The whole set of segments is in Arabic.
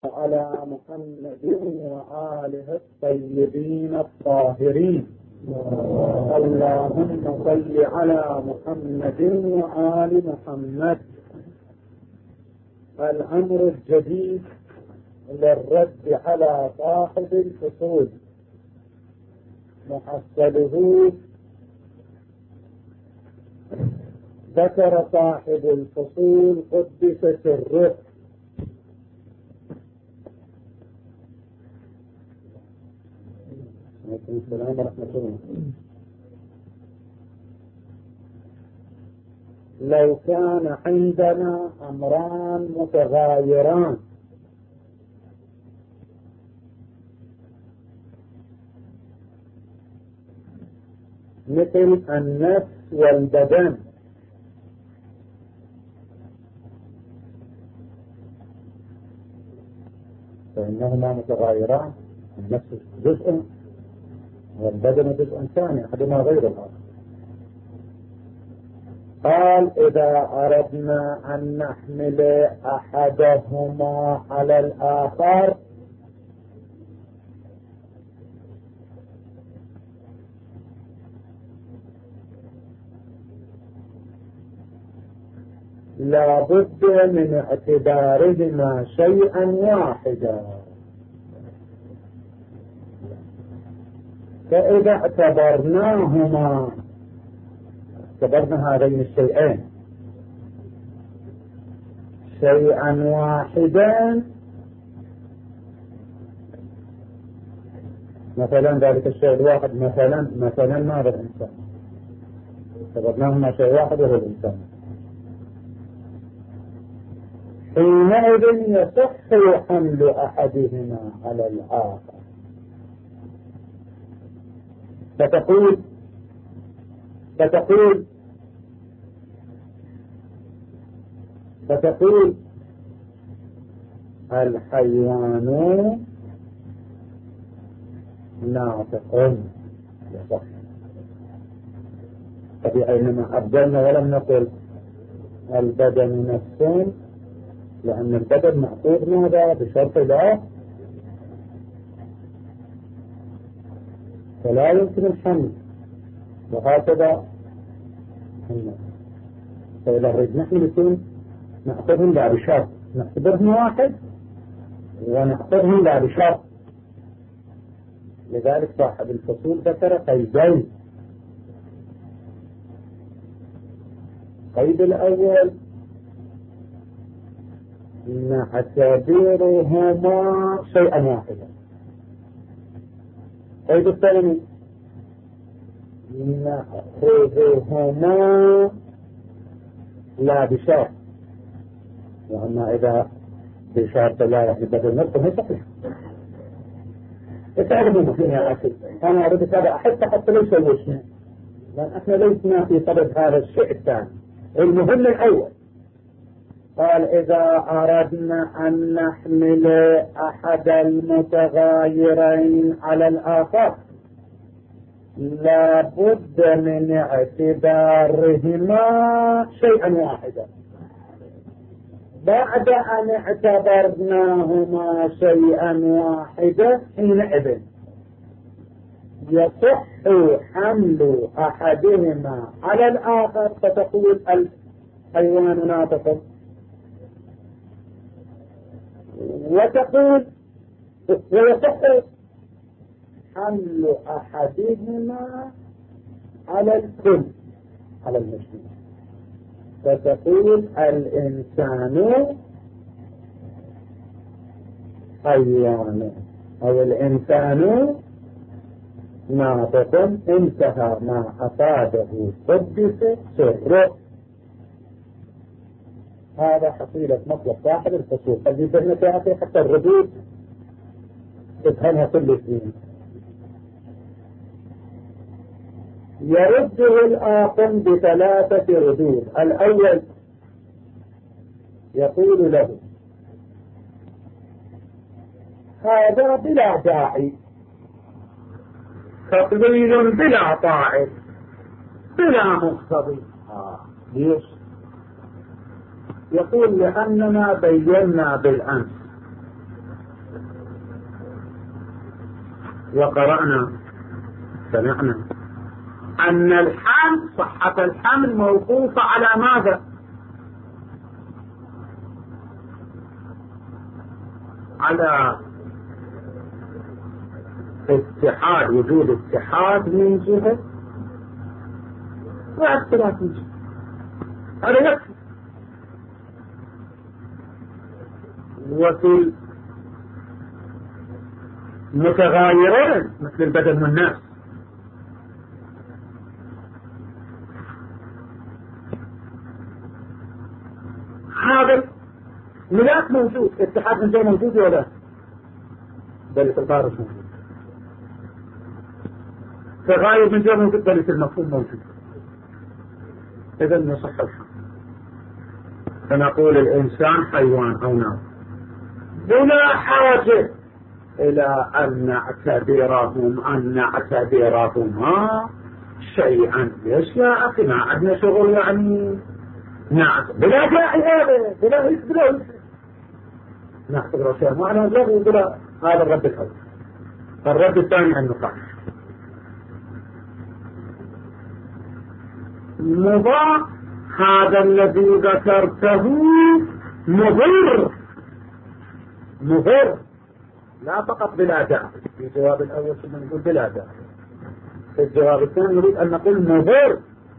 على محمد وآله الطيبين الطاهرين. اللهم صل على محمد وآل محمد. الأمر الجديد للرد على صاحب الفصول محصله. ذكر صاحب الفصول قدس سره عليكم السلام ورحمة الله. لو كان عندنا أمران متغايران مثل النفس والبدن، فإنهما متغايران، النفس جزء والبدن جزء ثاني أحدهما غير الآخر. قال إذا أردنا أن نحمل أحدهما على الآخر لا بد من اعتبارهما شيئا واحدا. فإذا اعتبرنا هذين الشيئين شيئا واحدا، مثلا ذلك الشيء الواحد مثلا ماذا الإنسان، اعتبرناهما شيء واحد وهو الإنسان، حينئذ يصح حمل أحدهما على الآخر. فتقول الحيوان ناطق، يصح. طبيعي إنما أبدلنا ولم نقل البدن نفس، لأن البدن مأخوذ ماذا بشرط لا، فلا يمكن الحمل، وهكذا النفس. فإذا نريد نحن يكون نأخذهم لا بشرط، نعتبرهم واحد ونأخذهم لا بشرط. لذلك صاحب الفصول ذكر قيدين. القيد الأول نعتبرهما شيئا واحدا. القيد الثاني نأخذهما لا بشرط، وأما إذا بشرط لا يعني بدل نفسه ما يصح. تعلموا يا أخي، أنا أريد هذا حتى ليس الوشم، لأن احنا ليسنا في صدد هذا الشيء الثاني. المهم الأول قال إذا أردنا أن نحمل أحد المتغايرين على الآخر لا بد من اعتبارهما شيئا واحدا. بعد أن اعتبرناهما شيئا واحدا حينئذ يصح حمل أحدهما على الآخر. فتقول الحيوان ناطق، وتقول ويصح حمل أحدهما على الكل، على المجتمع. فتقول الإنسان حيوان أو الإنسان ناطق. انتهى ما أفاده قدس سره. هذا حصيلة مطلب صاحب الفصول. خلي بالك يا أخي حتى الردود تفهمها كل سنين. يرده الآخر بثلاثة ردود. الأول يقول له هذا بلا داعي، تقليل بلا طاعن بلا مقتضي. ليش؟ يقول لأننا بينا بالأمس وقرأنا سمعنا أن الحمل صحة الحمل موقوفة على ماذا؟ على اتحاد، وجود اتحاد من جهة واختلاف من جهة، هذا يكفي. وفي متغايرين مثل البدن والناس هذا ملاك موجود، اتحاد من جهة موجود ولا بل في الخارج موجود، تغاير من جهة موجود بل في المفهوم موجود. إذا يصح الحمل. فنقول الإنسان حيوان أو نار بلا حاجة إلى أن نعتبرهما شيئا. ليش يا أخي ما عندنا شغل يعني بلا داعي هذا بلا نعتبر شيئا معنى لغو بلا. هذا الرد الأول. الرد الثاني عن النقاش مضاع. هذا الذي ذكرته مضر لا فقط بلا داعي. في الجواب الأول كنا نقول بلا داعي، في الجواب الثاني نريد أن نقول مضر.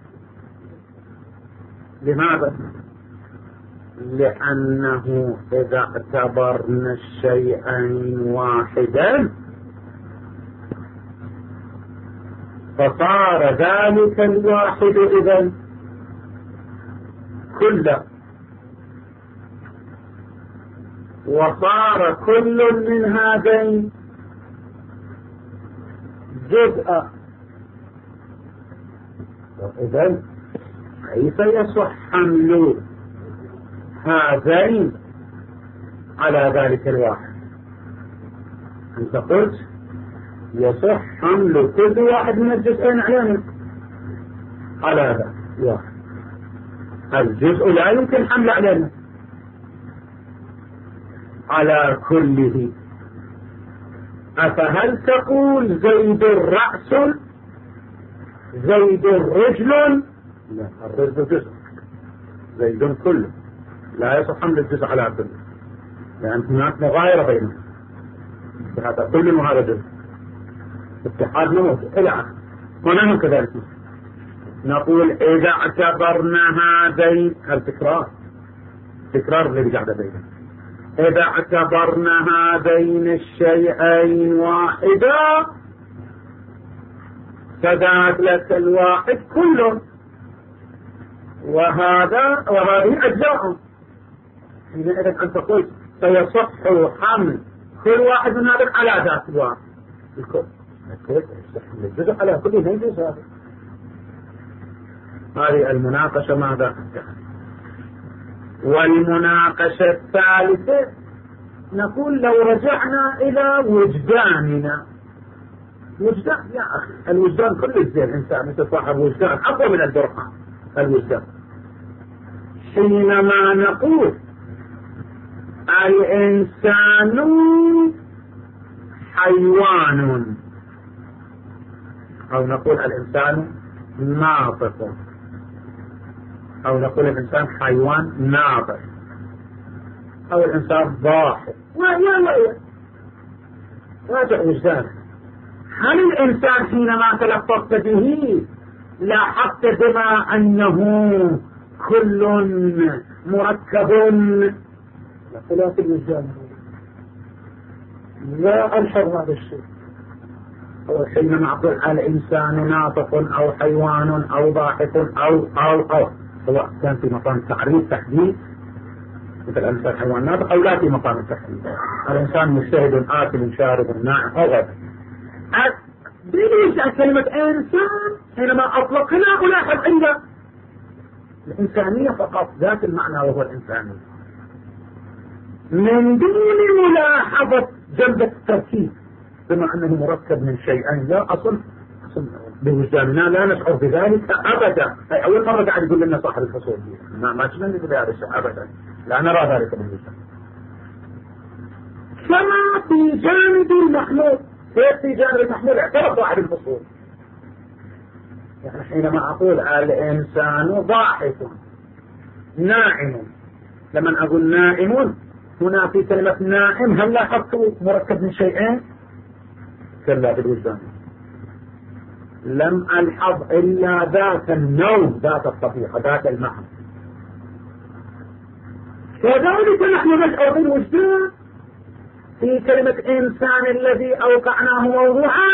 لماذا؟ لأنه إذا اعتبرنا الشيئين واحدا فصار ذلك الواحد إذن كله، وصار كل من هذين جزءا. إذن كيف يصح حمل هذين على ذلك الواحد؟ أنت قلت يصح حمل كل واحد من الجزئين على هذا الواحد. الجزء لا يمكن حمل على كله. أفهل تقول زيد رأس زيد رجل؟ لا، الرجل جزء، زيد كله. لا يصح حمل الجزء على كله لأن هناك مغايرة بينهم. هذا كل وهذا جزء، اتحاد موجود إلى آخره. ونحن كذلك نقول إذا اعتبرنا هذين التكرار الذي قاعد بينهم، إذا اعتبرنا هذين الشيئين واحدا فذلك الواحد كله، وهذه أجزاء. حينئذ أنت قلت سيصح حمل كل واحد من هذا على ذات الواحد الكل. الجزء على كل ما يجوز. هذه المناقشة ماذا؟ والمناقشة الثالثة نقول لو رجعنا إلى وجداننا. وجدان يا أخي، الوجدان كل الزين الإنسان مثل صاحب وجدان أقوى من البرهان. الوجدان حينما نقول الإنسان حيوان أو نقول الإنسان ناطق أو نقول الإنسان حيوان ناطق أو الإنسان ضاحك راجع وجدانه. هل الإنسان حينما تلفظت به لاحظت بما أنه كل مركب؟ خلاف الوجدان لا ألحظ هذا الشيء. أو حينما أقول الإنسان ناطق أو حيوان أو ضاحك أو سواء كان في مقام تعريف تحديد مثل الإنسان حيوان ناطق أو لا في مقام التحديد. الإنسان مجتهد آكل شارب ناعم أو غيره. ليش كلمة إنسان حينما أطلقنا ألاحظ عند الإنسانية فقط ذات المعنى وهو الإنسانية من دون ملاحظة جنب التركيب بما أنه مركب من شيئين. لا أصل بوجداننا لا نشعر بذلك أبدا. أي أول مرة قاعد يقول لنا صاحب الفصول ما تشمل بهذا الشيء أبدا، لا نرى ذلك بالوجدان. كما في جانب المخلوق كيف في جانب المحمول اعترف صاحب الفصول؟ يعني حينما أقول الإنسان ضاحك نائم، لما أقول نائم هنا في كلمة نائم هل لاحظت مركب من شيئين؟ كلا بالوجدان، لم ألحظ إلا ذات النوم، ذات الطبيعة، ذات المعنى. كذلك نحن نشعر بالوجدان في كلمة إنسان الذي أوقعناه موضوعا،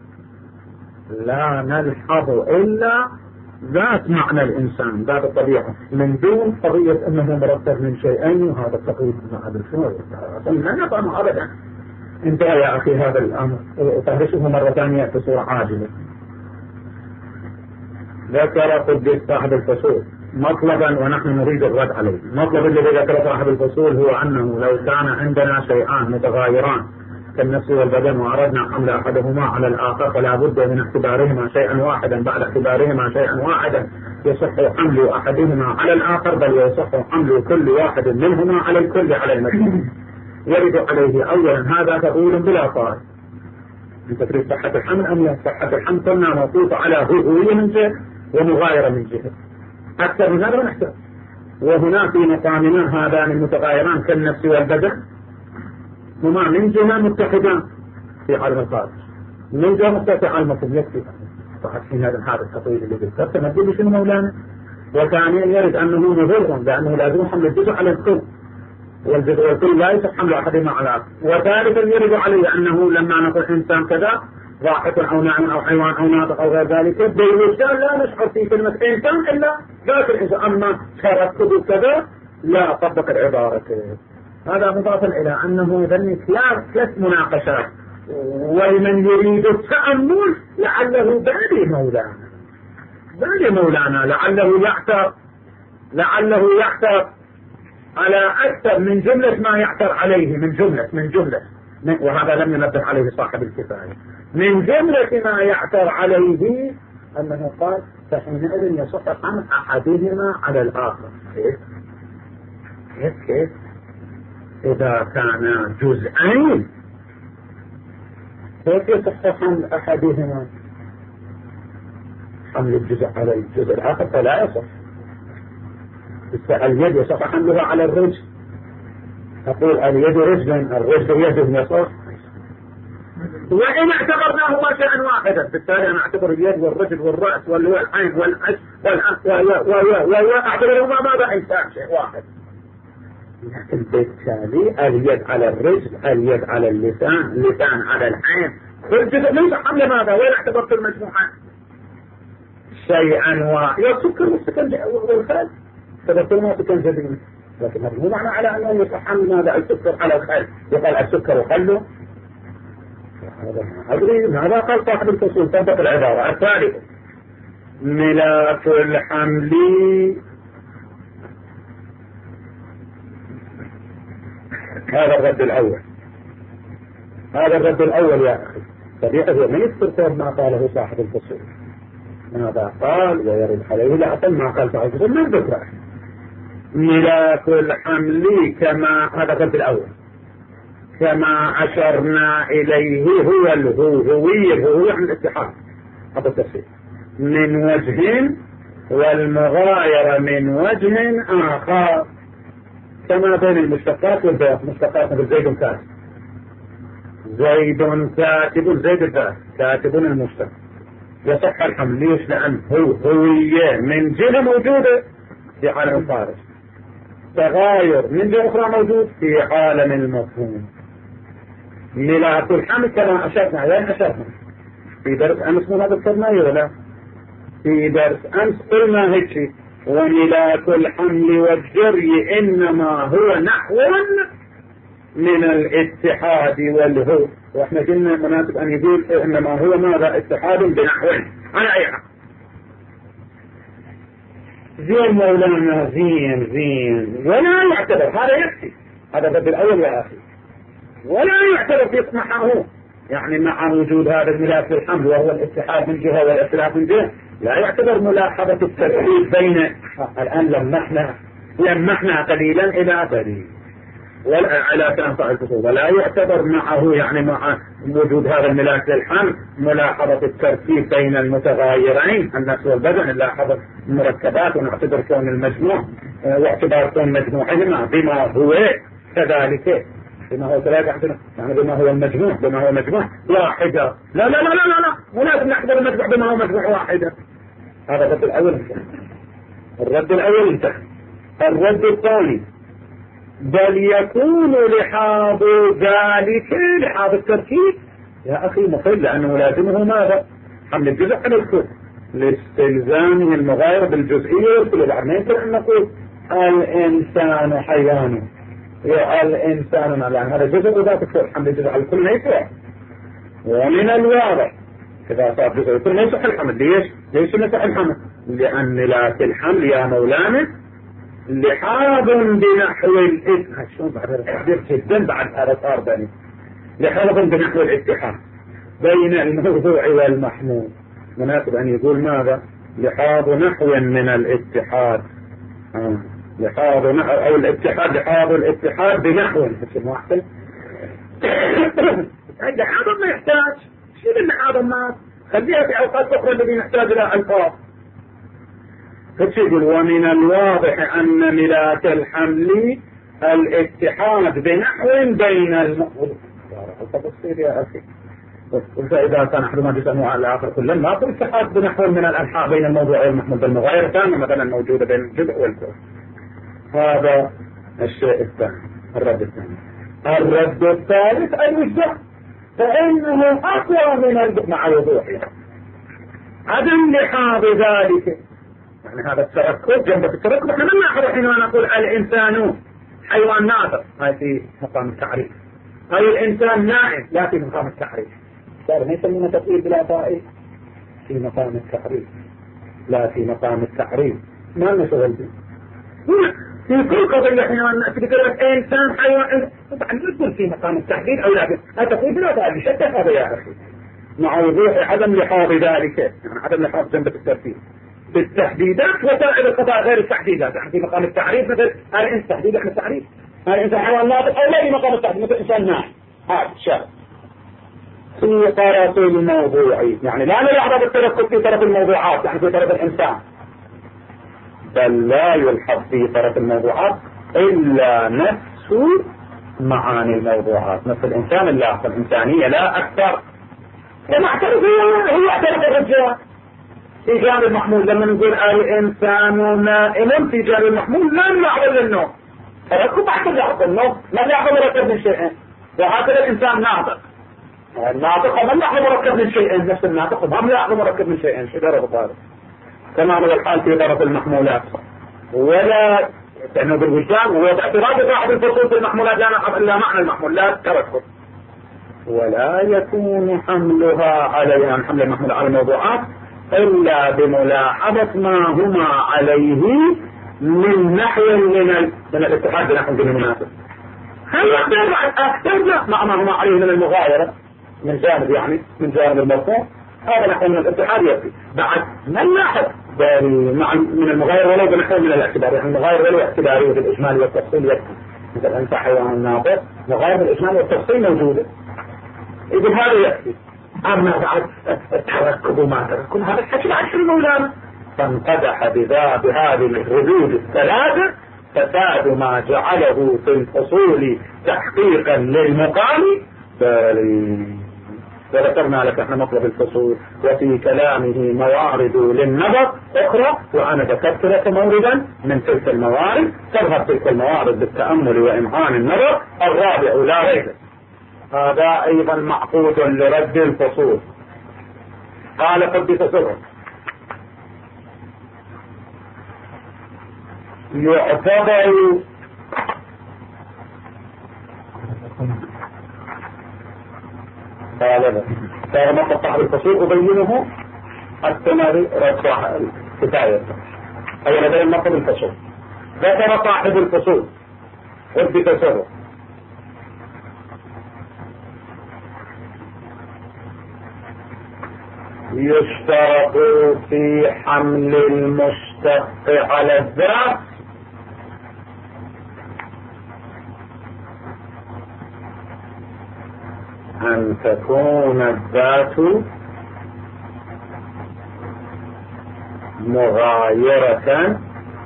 لا نلحظ إلا ذات معنى الإنسان، ذات الطبيعة، من دون قضية أنه مركب من شيئين. وهذا التقريب مع بالشوية لا نفهم أبدا. انتهى يا أخي هذا الأمر، تهرشه مرة ثانية بصورة عاجلة. ذكر قدس صاحب الفصول مطلبا ونحن نريد الرد عليه. المطلب الذي ذكر صاحب الفصول هو أنه لو كان عندنا شيئان متغايران كالنفس والبدن وأردنا حمل أحدهما على الآخر فلا بد من اعتبارهما شيئا واحدا بعد اعتبارهما شيئا واحدا يصح حمل أحدهما على الآخر، بل يصح حمل كل واحد منهما على الكل على المجموع. يرد عليه أولا هذا تقول بلا فائدة. أنت تريد صحة الحمل أم لا؟ صحة الحمل كنا موقوفة على هوية من جهة ومغايرة من جهة، أكثر من هذا نحتاج. وهنا في مقامنا هذان المتغايران كالنفس والبدن هما من جهة متحدان في عالم الخارج، من جهة متحدة في عالم الطب. يكفي فحسين هذا التطويل اللي ذكرته نبدو شنو مولانا. وثانيا يرد أنه مضر لأنه لازم حمل الجزء على الكل، والجزء والكل لا يصح حمل أحدهما على الآخر. وثالثا يرد عليه أنه لما نقول إنسان كذا ضاحك أو ناعم أو حيوان أو ناطق أو غير ذلك بالوجدان لا نشعر في كلمة إنسان إلا ذات الإنسان. أما تركب كذا لا طبق العبارة. هذا مضافا إلى أنه يظني ثلاث مناقشات، ومن يريد التأمل لعله بالي مولانا لعله يعتر على أكثر من جملة ما يعتر عليه، من جملة وهذا لم ينبه عليه صاحب الكفاية. من جملة ما يعتر عليه أنه قال فحينئذ يصح حمل أحدهما على الآخر. كيف إذا كان جزئين كيف يصح حمل أحدهما حمل الجزء على الجزء الآخر؟ فلا يصح. اليد يصح حملها على الرجل، أقول اليد رجلا الرجل يد يصح. وإن اعتبرناهما شيئا واحدا بالتالي أنا أعتبر اليد والرجل والرأس والعين والعش أعتبرهما ماذا؟ إنسان شيء واحد. لكن بالتالي اليد على الرجل، اليد على اللسان على العين، كل جزء ليس حمل ماذا؟ وين اعتبرت المجموعة شيئا واحد؟ السكر والخل تبطلنا سكن جديد، لكن هذا مو معنى على أنه يصح حمل ماذا؟ السكر على الخل، يقال السكر وخله. أدري ماذا قال صاحب الفصول؟ طبق العبارة الثالثة ملاك الحمل. هذا الرد الأول يا أخي طبيعة ما يذكر ما قاله صاحب الفصول. ماذا قال ويرد عليه لا ما قال صاحب الفصول من ذكره. ملاك الحمل كما هذا الرد الأول كما أشرنا إليه هو الهوية عن الاتحاد، هذا التفسير من وجه والمغايرة من وجه آخر، كما بين المشتقات والبيت. مشتقات مثل زيد كاتب، زيد الذات كاتب المشتق يصح الحمل. ليش؟ لأن هوية من جهة موجودة في عالم الخارج، تغاير من جهة أخرى موجود في عالم المفهوم. ملاك الحمل كما أشرنا، وين أشرنا؟ في درس أمس ما ذكرنا ولا في درس أمس قلنا هيك. وملاك الحمل والجري إنما هو نحو من الاتحاد والهو. وإحنا قلنا مناسب أن يقول إنما هو ماذا؟ اتحاد بنحو على أي حق. زين مولانا زين ولا يعتبر هذا يكفي. هذا الرد الأول يا أخي، ولا يعتبر يسمحه يعني مع وجود هذا الملاك الحمل وهو الاتحاد من جهة والإختلاف من جهة، لا يعتبر ملاحظة الترتيب بين الآن لمحنا قليلا إلى قليل. على تنفع الفصول، ولا يعتبر معه يعني مع وجود هذا الملاك للحمل ملاحظة الترتيب بين المتغايرين النفس والبدن، نلاحظ المركبات ونعتبر كون المجموع واعتبار كون مجموعهما بما هو كذلك، بما هو ثلاثة يعني بما هو المجموع، بما هو مجموع واحدة. لا لا لا لا لا مو لازم نعتبر المجموع بما هو مجموع واحدة. هذا الرد الأول انتهى. الرد الأول انتهى. الرد الثاني بل يكون لحاظ ذلك لحاظ التركيب يا أخي مخل، لأنه لازمه ماذا؟ حمل الجزء على الكل لاستلزامه المغاير بالجزئية والكل. بعد ما يمكن أن نقول الإنسان حيوان الإنسان، لأن هذا جزء وذات الكل، حمل الجزء على الكل ما يصح. ومن الواضح إذا صار جزء الكل ما يصح الحمل. ليش يصح الحمل؟ لأن لا الحمل يا مولانا لحاظ بنحو الاتحاد. شو بعد التعبير جدا بعد هذا صار بني لحاظ بنحو الاتحاد بين الموضوع والمحمول. مناسب أن يقول ماذا؟ لحاظ نحو من الاتحاد، لحاظ نحو أو الاتحاد، لحاظ الاتحاد بنحو اسمه أحسن. لحاظ ما يحتاج شيء، لحاظ ما خليها في أوقات أخرى الذي نحتاج إلى ألفاظ. فتقول ومن الواضح أن ملاك الحمل الاتحاد بنحو بين المقبول. يا أخي فإذا كان أحد ما جسمه على الآخر كلا ما في اتحاد بنحو من الألحاق بين الموضوع والمحمول بالمغاير ثانية مثلا موجودة بين الجزء والكل. هذا الشيء الثاني. الرد الثاني. الرد الثالث الوجدان، فإنه أقوى من الجزء مع وضوحه عدم لحاظ ذلك. يعني هذا التركب جنب التركب احنا ما ناخذ حينما نقول الانسان حيوان ناطق، هاي في مقام التعريف. هاي الانسان نائم لا في مقام التعريف. صار ما يسمونه تقرير بلا فائد في مقام التعريف، لا في مقام التعريف ما نشغل به. في كل قضية حينما نأتي بكلمة انسان حيوان طبعا ندخل في مقام التحديد او لا، التقرير بلا فائد شتت هذا يا اخي مع وضوح عدم لحاظ ذلك، يعني عدم لحاظ جنب الترتيب بالتحديدات وسائل القضاء غير التحديدات. يعني في مقام التعريف مثل الانسان تحديد احنا التعريف الانسان حيوان ناطق او لا في مقام التحديد مثل انسان نائم. هذا الشرط في طرف الموضوعي، يعني لا نلحظ التركب في طرف الموضوعات يعني في طرف الانسان، بل لا يلحظ في طرف الموضوعات الا نفس معاني الموضوعات، نفس الانسان اللاحظ الانسانية لا اكثر. كما اعترف هو اعترف الرجال في جانب المحمول. لما نقول الانسان نائم في جانب المحمول لا نلاحظ النوم، تركب احسن لاحظ النوم ما نلاحظ مركب من شيئين. وهكذا الانسان ناطق، الناطق ما نلاحظ مركب من شيئين، نفس الناطق ما نلاحظ مركب من شيئين. شو درجة طارق كما هو الحال في طرف المحمولات. ولا لانه بالوجدان واعتراض صاحب الفصول في المحمولات لا نلحظ الا معنى المحمولات تركب. ولا يكون حملها عليها حمل المحمول على الموضوعات إلا بملاحظة ما هما عليه من نحو من الاتحاد بنحو المناسب. هل يقدر أكثر مع ما هما عليه من المغايرة من جانب يعني من جانب المرفوع هذا نحو من الاتحاد يكفي. بعد ما نلاحظ من المغايرة ولو بنحو من الاعتبار، يعني المغايرة ولو اعتبارية بالإجمال والتفصيل يكفي. مثل أنت حيوان ناطق مغايرة بالإجمال والتفصيل موجودة، إذن هذا يكفي. أما بعد التركب وما تركب هذا الحكي بعد شو مولانا. فانقدح بهذه الردود الثلاثة فساد ما جعله في الفصول تحقيقا للمقام بالي. وذكرنا لك احنا مطلب الفصول وفي كلامه موارد للنظر اخرى، وانا ذكرت لك موردا من تلك الموارد تظهر تلك الموارد بالتأمل وإمعان النظر. الرابع لا غير هذا ايضا معقود لرد الفصول. قال قد تسرع يعتبر قال مطلب صاحب الفصول أبينه الثمر رد الكتاية أولا بين مطلب الفصول. ذكر صاحب الفصول قد تسرع يشترط في حمل المشتق على الذات أن تكون الذات مغايرة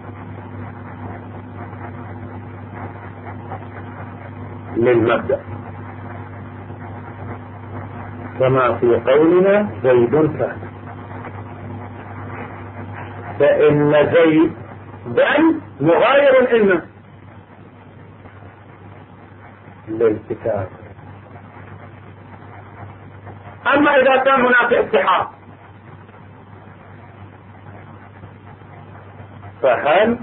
للمبدأ، كما في قولنا زيد كان، فإن زيد بل مغاير إلنا للكتاب. أما إذا كان هناك اتحاد فهل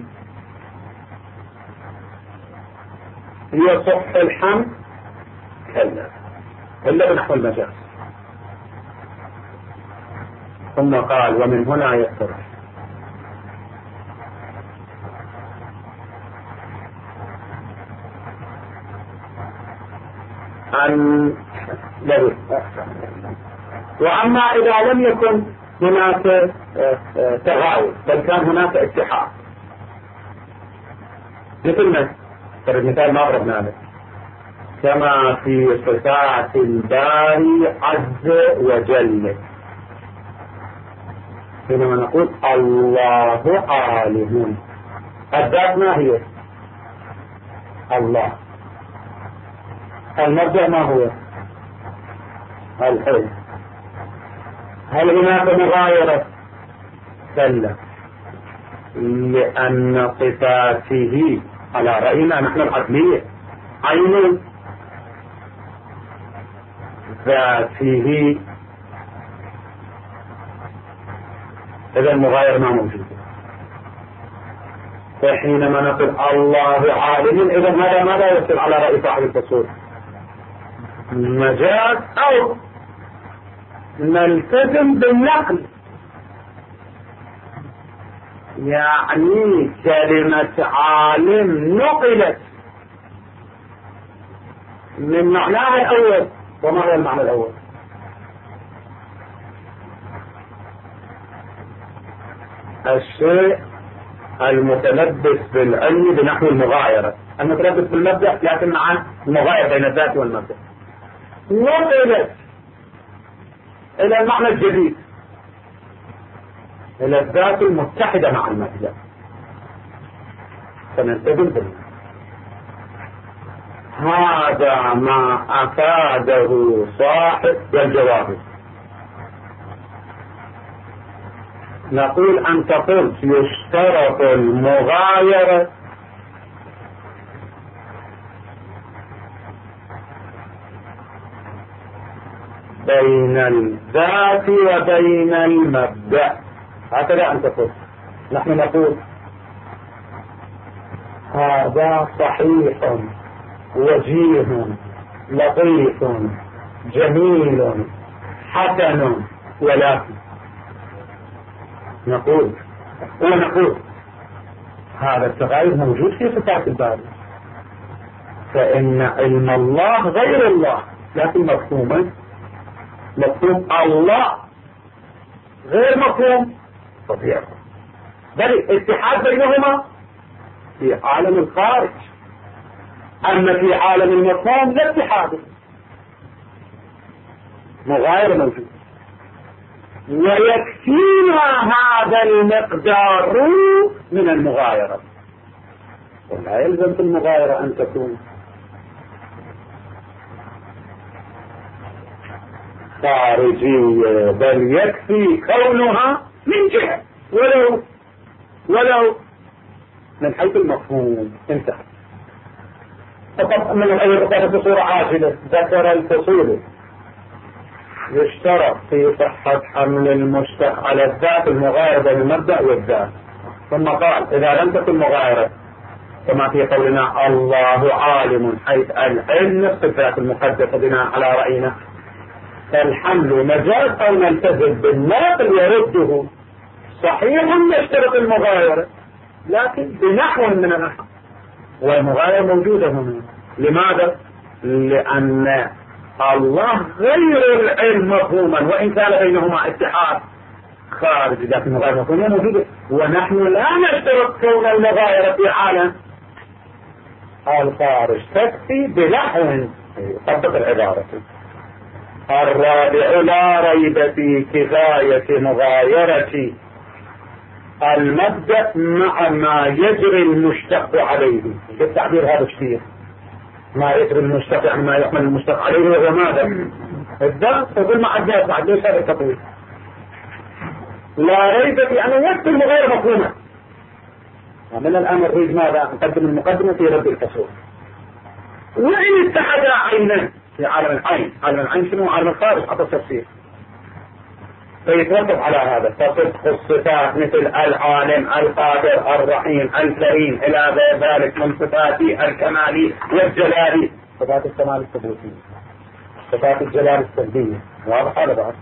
يصح الحمل؟ كلا، إلا بنحو المجاز. ثم قال ومن هنا يتضح أن وأما إذا لم يكن هناك تغاوي بل كان هناك اتحاد، مثل المثال ما ضربنا له، كما في صفات الباري عز وجل حينما نقول الله عالم، الذات ما هي؟ الله. المبدأ ما هو؟ الحلم. هل هناك مغايرة؟ كلا، لأن صفاته على رأينا نحن العدلية عين ذاته، إذا المغايرة ما موجودة. فحينما نقول الله عالم إذا هذا ماذا يصل على رأي صاحب الفصول؟ مجاز، أو نلتزم بالنقل، يعني كلمة عالم نقلت من معناها الأول. وما هو المعنى الأول؟ الشيء المتلبس بالعلم بنحو المغايرة، المتلبس بالمبدأ لكن مع المغايرة بين الذات والمبدأ، نقلت إلى المعنى الجديد، إلى الذات المتحدة مع المبدأ، فنلتزم بالله. هذا ما أفاده صاحب الجواب. نقول أنت قلت يشترط المغايرة بين الذات وبين المبدأ، هكذا أنت قلت. نحن نقول هذا صحيح وجيه لطيف جميل حسن، ولكن نقول هذا التغاير موجود في صفات الباري، فإن علم الله غير الله، لكن مفهوم الله غير مفهوم طبيعي، بل اتحاد بينهما في عالم الخارج، أما في عالم المفهوم لا اتحاد، مغاير موجود. ويكفينا هذا المقدار من المغايرة، ولا يلزم في المغايرة أن تكون خارجية، بل يكفي كونها من جهة ولو من حيث المفهوم. انتهى. فقط من الأول بصورة عاجلة ذكر الفصول يشترط في صحة حمل المشتق على الذات المغايرة بين المبدأ والذات، ثم قال إذا لم تكن مغايرة كما في قولنا الله عالم، حيث العلم الصفات المقدسة بناء على رأينا، فالحمل مجاز أو نلتزم بالناقل يرده صحيح يشترط المغايرة لكن بنحو من النحو، والمغايرة موجودة هنا. لماذا؟ لأن الله غير العلم مفهوما، وإن كان بينهما اتحاد خارج، لكن المغايرة مفهوما موجودة، ونحن لا نشترط كون المغايرة في عالم الخارج، تكفي بنحو يطبق العبارة. الرابع لا ريب في كفاية مغايرة المبدأ مع ما يجري المشتق عليه. بالتعبير هذا كثير، ما يجري المشتق يعني ما يحمل المشتق عليه وهو ماذا؟ الذات. تقول مع الذات بعد ليش هذا التطويل؟ لا ريب في أنه يكتب غير مفهومة. ومن الآن نريد ماذا؟ نقدم المقدمة في رد الفصول. وإن اتحد عينا في عالم العين، عالم العين شنو؟ عالم الخارج حتى التفسير، فيتوقف على هذا. فصدق الصفات مثل العالم القادر الرحيم الكريم إلى غير ذلك من صفات الكمال والجلال. صفات الكمال الثبوتية، صفات الجلال السلبية، واضح هذا بعد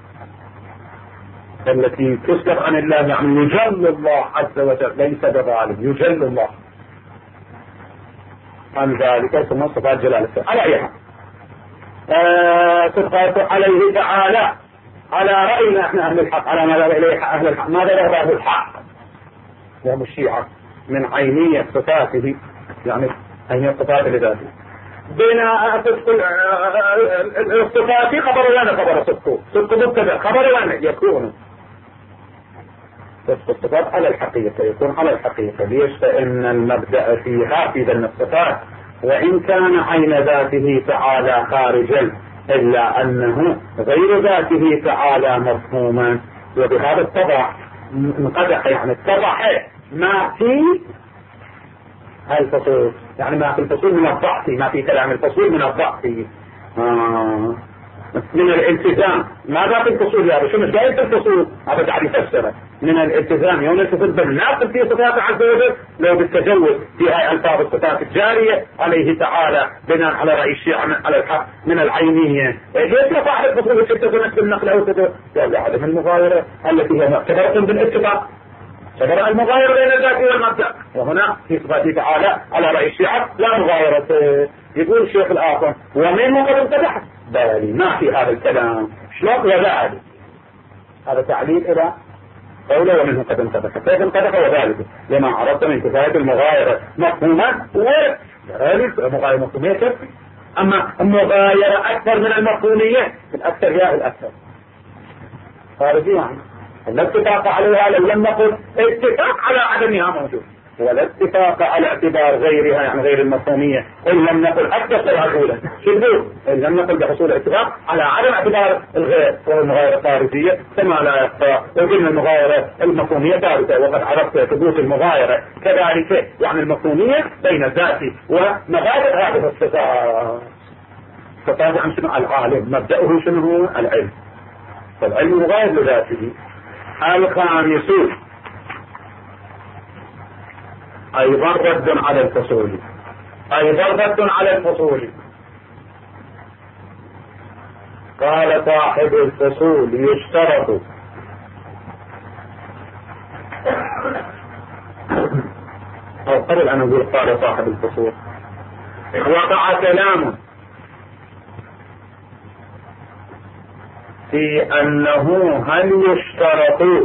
التي تسلب عن الله، يعني يجل الله عز وجل ليس بظالم، يجل الله عن ذلك. ثم صفات جلال السلبية على أي حال صفات عليه تعالى على رأينا احنا أهل الحق، على ما ذهب إليه أهل الحق. ماذا ذهب أهل الحق وهم الشيعة من عينية صفاته، يعني عينية صفاته لذاته. بين الصفات خبر لنا خبر صدقه، صدق مبتدأ خبر لنا يكون الصفات على الحقيقة، يكون على الحقيقة. ليش؟ فإن المبدأ فيها في ذن الصفات وإن كان عين ذاته تعالى خارجا إلا أنه غير ذاته تعالى مفهوما. وبهذا اتضح انقدح، يعني اتضح ما في الفصول، يعني ما في الفصول من الضعف، ما في كلام الفصول من الضعف من الالتزام. ماذا في الفصول؟ هذا شو مش جاي في الفصول؟ هذا تعالى يفسره من الالتزام. يوم التزام بالناقل في صفاته عز وجل لو بالتجوز في هاي الفاظ الصفات الجارية عليه تعالى بناء على رأي الشيعة على الحق من العينية. ليش لا صاحب الفصول يتجوز بالنقل او تجوز؟ قال عدم المغايرة التي هي معتبرة بالاتفاق، شجرة المغايرة بين الذات والمبدأ. وهنا في صفاته تعالى على رأي الشيعة لا مغايرة. يقول الشيخ الآخر ومنه قد انفتحت بالي ما في هذا الكلام شلون وذلك. هذا تعليل إلى قوله ومنه قد انفتحت. كيف انفتح وذلك؟ لما عرفت من كفاية المغايرة مفهومة وذلك مغايرة مفهومية. أما المغايرة أكثر من المفهومية، الأكثر هي الأكثر خارجي، يعني الاتفاق عليها لو لم نقل اتفاق على عدمها موجود، ولا اتفاق على اعتبار غيرها يعني غير المفهومية إن لم نقل أكثر الأولى. شبه إن لم نقل بحصول اتفاق على عدم اعتبار الغير والمغايرة الخارجية كما لا يخفى. وقلنا المغايرة المفهومية ثابتة، وقد عرفت ثبوت المغايرة كذلك يعني المفهومية بين الذات ومغاير هذه الصفات. صفات عن شنو؟ العالم مبدأه شنو هو؟ العلم، فالعلم مغاير لذاته. الخامس أيضا رد على الفصول، أيضا رد على الفصول. قال صاحب الفصول يشترط أو قبل أن أقول قال صاحب الفصول وقع كلام في أنه هل يشترط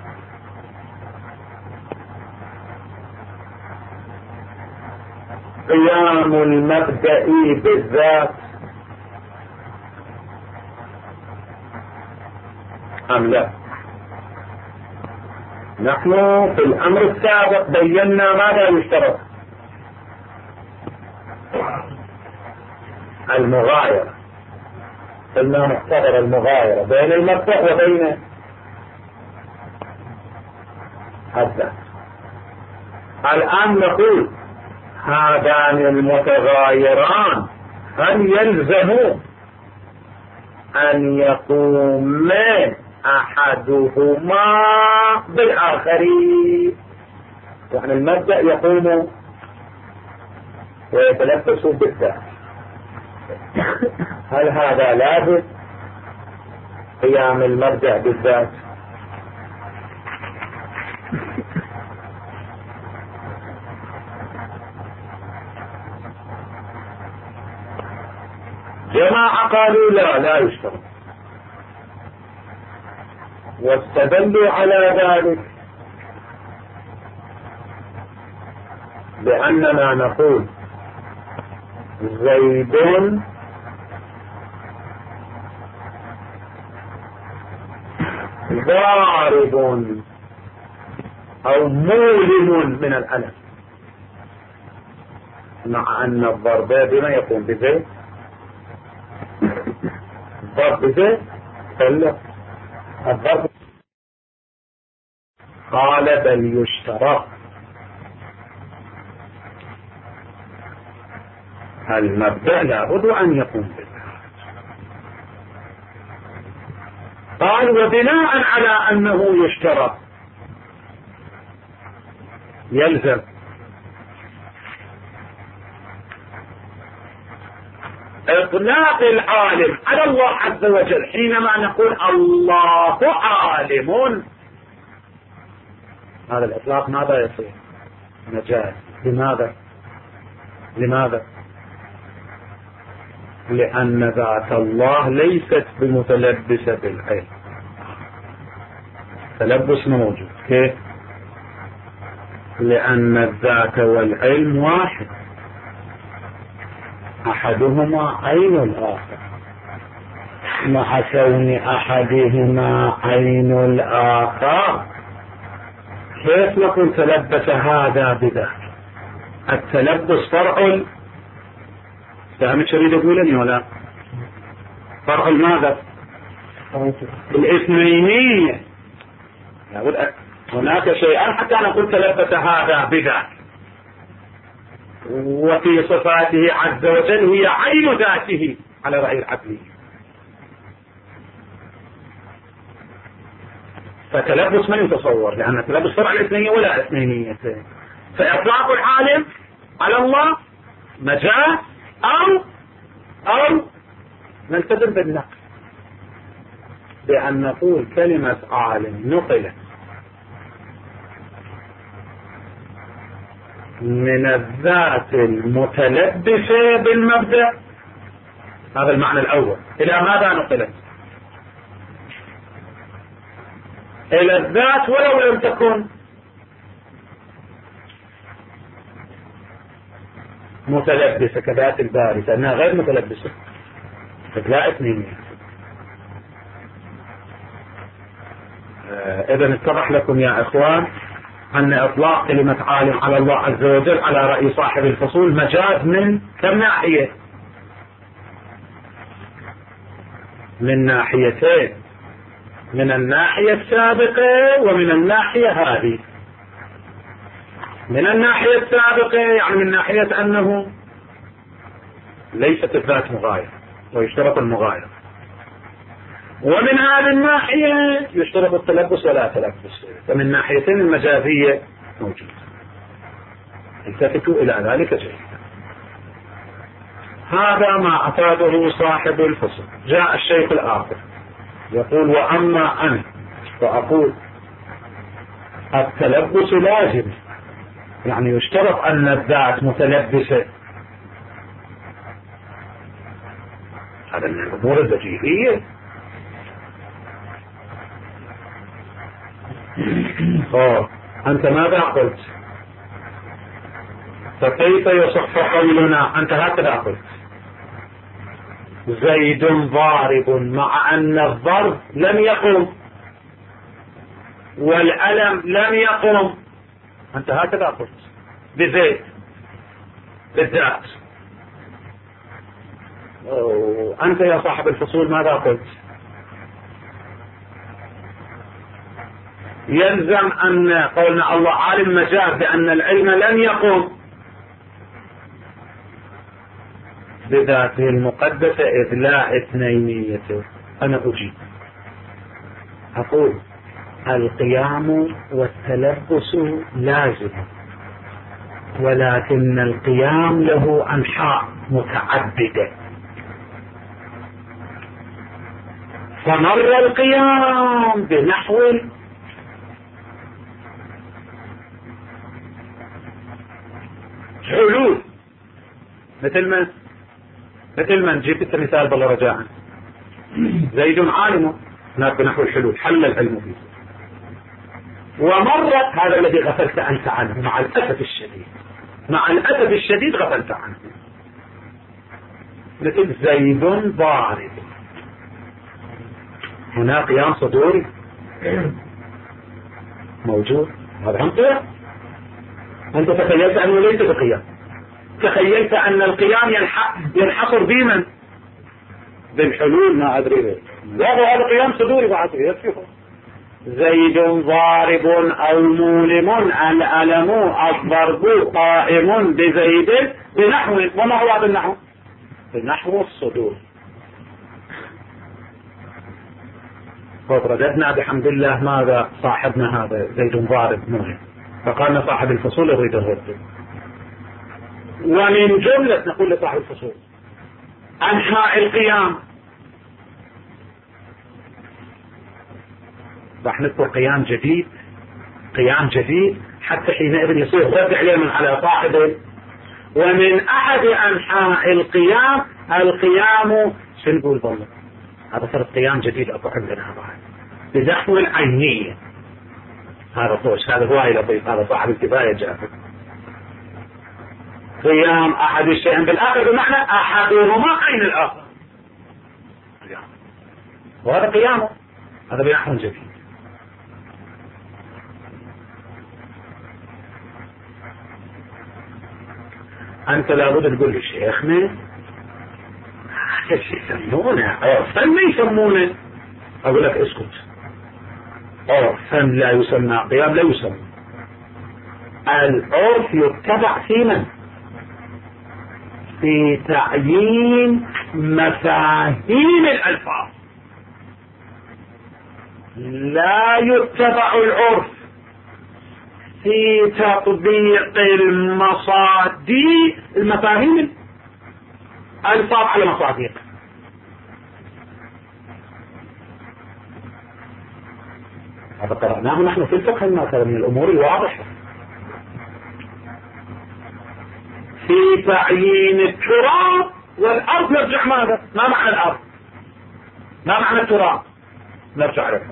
قيام المبدأ بالذات أم لا؟ نحن في الأمر السابق بينا ماذا يشترط. المغايرة، قلنا نعتبر المغايرة بين المبدأ وبين الذات. الآن نقول هذان المتغايران هل يلزم أن يقوم أحدهما بالآخر؟ يعني المبدأ يقوم ويتلبس بالذات، هل هذا لازم قيام المبدأ بالذات؟ جماعة قالوا لا يشترط، واستدلوا على ذلك بأننا نقول زيد ضارب أو مولم من الألم، مع أن الضرب بما يقوم بذلك الضرب بذلك الضرب. قال بل يشترى. المبدأ لابد أن يقوم بذلك. قال وبناء على أنه يشترى يلزم إطلاق العالم على الله عز وجل. حينما نقول الله عالم، هذا الإطلاق ماذا يصير؟ مجاز. لماذا؟ لأن ذات الله ليست بمتلبسة بالعلم. تلبس موجود. كيف؟ لأن الذات والعلم واحد، أحدهما عين الآخر. مع كون أحدهما عين الآخر كيف نقول تلبس هذا بذاك؟ التلبس فرع. فهمت شو أريد أقولني ولا؟ فرع ماذا؟ الاثنينية. هناك شيئان حتى نقول تلبس هذا بذاك، وفي صفاته عز وجل هي عين ذاته على رأي العقلي. فتلبس من يتصور؟ لأن التلبس فرع الاثنينية ولا اثنينية. فإطلاق العالم على الله مجاز أو نلتزم بالنقل، بأن نقول كلمة عالم نقلت من الذات المتلبسة بالمبدأ، هذا المعنى الأول. إلى ماذا نقلت؟ إلى الذات ولو لم تكن متلبسة كذات الباري، لأنها غير متلبسة. لا اثنين. إذن اتضح لكم يا إخوان أن إطلاق كلمة عالم على الله عز وجل على رأي صاحب الفصول مجاز من كم ناحية؟ من ناحيتين، من الناحية السابقة ومن الناحية هذه. من الناحية السابقة يعني من ناحية أنه ليست الذات مغايرة ويشترط المغايرة، ومن هذه الناحية يشترط التلبس ولا تلبس. فمن ناحيتين المجازية موجودة. التفتوا إلى ذلك جيدا. هذا ما أفاده صاحب الفصل. جاء الشيخ الآخر يقول وأما أنا فأقول التلبس لازم، يعني يشترط أن الذات متلبسة. هذا من الأمور البديهية. أنت ماذا قلت؟ فكيف يصح قولنا؟ أنت هكذا قلت زيد ضارب، مع أن الضرب لم يقم والألم لم يقم. أنت هكذا قلت بزيد بالذات. أنت يا صاحب الفصول ماذا قلت؟ يلزم أن قولنا الله عالم مجاز بأن العلم لم يقم بذاته المقدسة إذ لا اثنينيته. أنا أجيب أقول القيام والتلبس لازم، ولكن القيام له أنحاء متعددة. فمر القيام بنحو حلول، مثل ما جبت مثال بالله رجاء. زيد عالم، هناك بنحو الحلول، حل العلم فيه. ومرت هذا الذي غفلت أنت عنه، مع الأسف الشديد غفلت عنه. مثل زيد ضارب، هنا قيام صدوري موجود، هذا هم قيام. أنت تخيلت أنه ليس بقيام، تخيلت أن القيام ينحصر بمن؟ بالحلول، ما أدري ليه. لا، هذا قيام صدوري بعد يكفي. زيد ضارب أو مولم، الألم الضرب قائم بزيد بنحو. وما هو هذا النحو؟ بنحو الصدور. رددنا بحمد الله ماذا؟ صاحبنا هذا زيد ضارب مولم، فقالنا صاحب الفصول يريد الرد. ومن جملة نقول لصاحب الفصول أنحاء القيام، راح نذكر قيام جديد، قيام جديد حتى حينئذ يصير رد عليه من على صاحبه. ومن أحد أنحاء القيام القيام شو نقول بالله؟ هذا صار قيام جديد أبو عندنا بعد بنحو العينية. هذا طوش، هذا هواي لطيف، هذا صاحب الكفاية جاهز. قيام أحد الشيئين بالآخر بمعنى أحدهما عين الآخر، وهذا قيامه، هذا بنحو جديد. أنت لابد تقول لشيخنا هذا الشيء يسمونه عرفا ما يسمونه، أقول لك اسكت، عرفا لا يسمى قيام، لا يسمى. العرف يتبع في من؟ في تعيين مفاهيم الألفاظ، لا يتبع العرف في تطبيق المفاهيم الألفاظ على مصادق. هذا قرأناه نحن في الفقه من الأمور الواضحة. في تعيين التراب والأرض نرجع ماذا؟ ما معنى الأرض؟ ما معنى التراب؟ نرجع لك.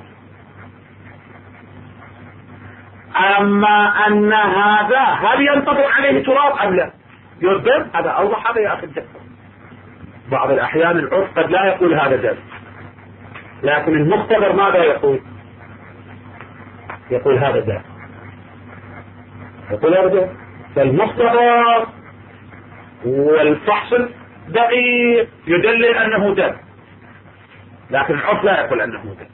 أما أن هذا هل ينطبق عليه تراب أم لا؟ يردد، هذا أوضح. هذا يا أخي الدكتور بعض الأحيان العرف قد لا يقول هذا دم، لكن المختبر ماذا يقول؟ يقول هذا دم، يقول هذا دم. فالمختبر والفحص دقيق يدلل أنه دم، لكن العرف لا يقول أنه دم.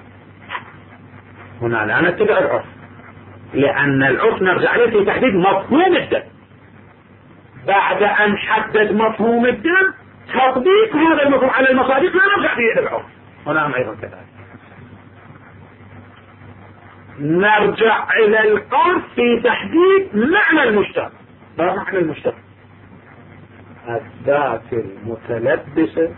هنا لا نتبع العرف، لأن العرف نرجع عليه في تحديد مفهوم الدم. بعد أن حدد مفهوم الدم تطبيق هذا المفهوم على المصادق لا نرجع فيه إلى العرف. هنا أيضا كذلك نرجع إلى العرف في تحديد معنى المشتق. ما معنى المشتق؟ الذات المتلبسة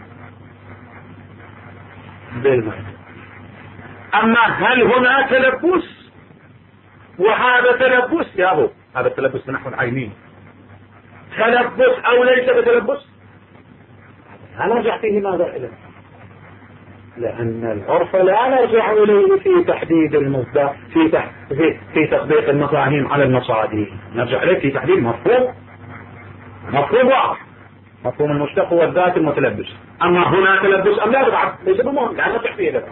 بالمعنى. أما هل هنا تلبس وهذا تلبس؟ يا أبو هذا تلبس نحو العينين، تلبس أو ليس بتلبس؟ لا نرجع فيه ماذا إليه، لأن العرف لا نرجع إليه في تحديد المصدر في تطبيق المفاهيم على المصادر، نرجع إليه في تحديد مفهوم واضح. مفهوم المشتق هو الذات المتلبس. أما هنا تلبس أم لا بعد ليس بمهم، لا نرجع فيه إليه.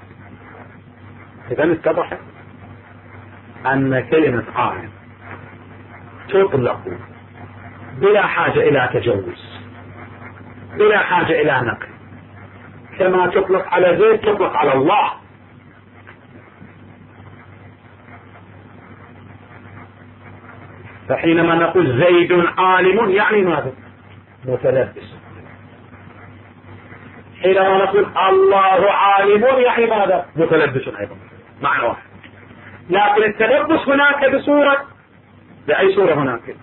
إذا اتضح أن كلمة عالم تطلق بلا حاجة إلى تجوز، بلا حاجة إلى نقل، كما تطلق على زيد تطلق على الله. فحينما نقول زيد عالم يعني ماذا؟ متلبس. حينما نقول الله عالم يعني ماذا؟ متلبس أيضا، معنى واحد. لكن التلبس هناك بصورة، بأي صورة هناك؟